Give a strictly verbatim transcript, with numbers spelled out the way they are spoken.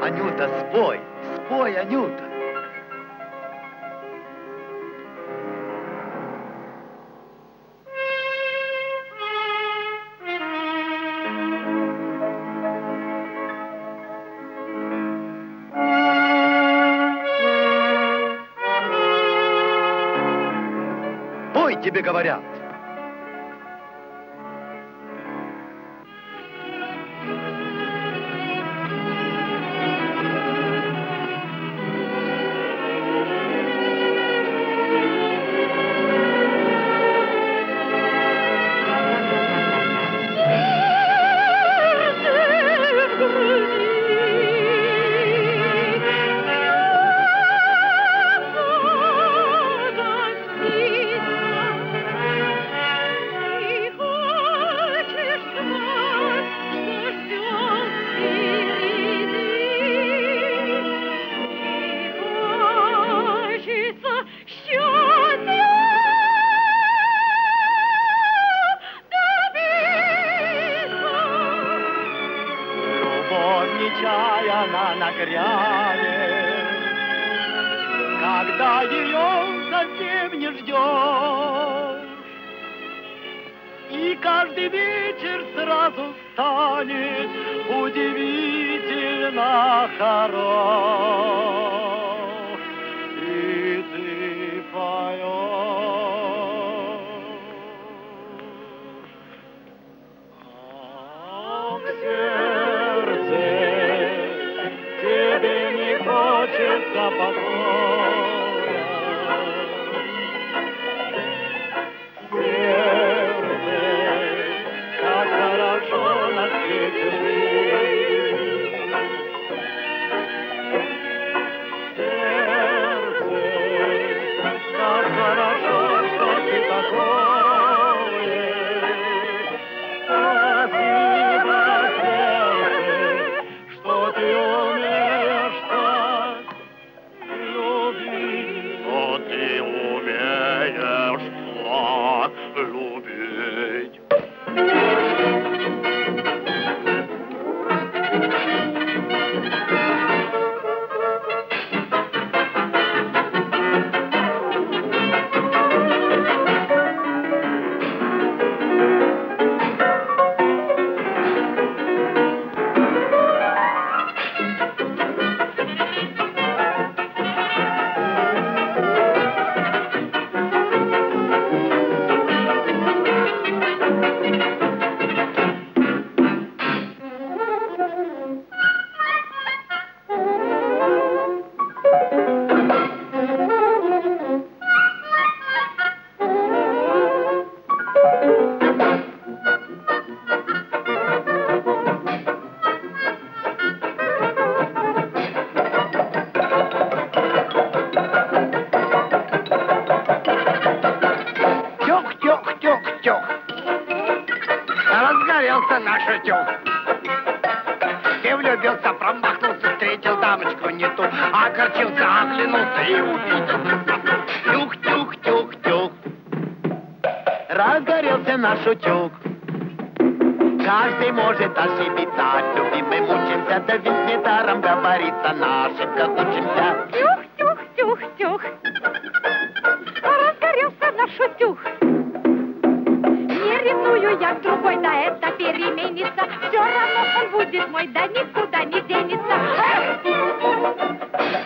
Анюта, спой, спой, Анюта. Пой, тебе говорят. Когда ее совсем не ждешь, и каждый вечер сразу станет удивительно хорош, и ты поешь. А в сердце тебе не хочется покоя, сердце, как хорошо на свете жить. Сердце, как хорошо, что ты такое. Спасибо, сердце, что ты умеешь так любить. Что ты умеешь так любить. Разгорелся наш утюг. Ты влюбился, промахнулся, встретил дамочку не ту, огорчился, оглянулся и увидел красоту. Тюх, тюх, тюх, тюх. Разгорелся наш утюг. Каждый может ошибиться, от любимой мучимся, да ведь недаром говорится, на ошибках учимся. Тюх, тюх, тюх, тюх. Разгорелся наш утюг. Не ревную я к другой, да это переменится. Все равно он будет мой, да никуда не денется.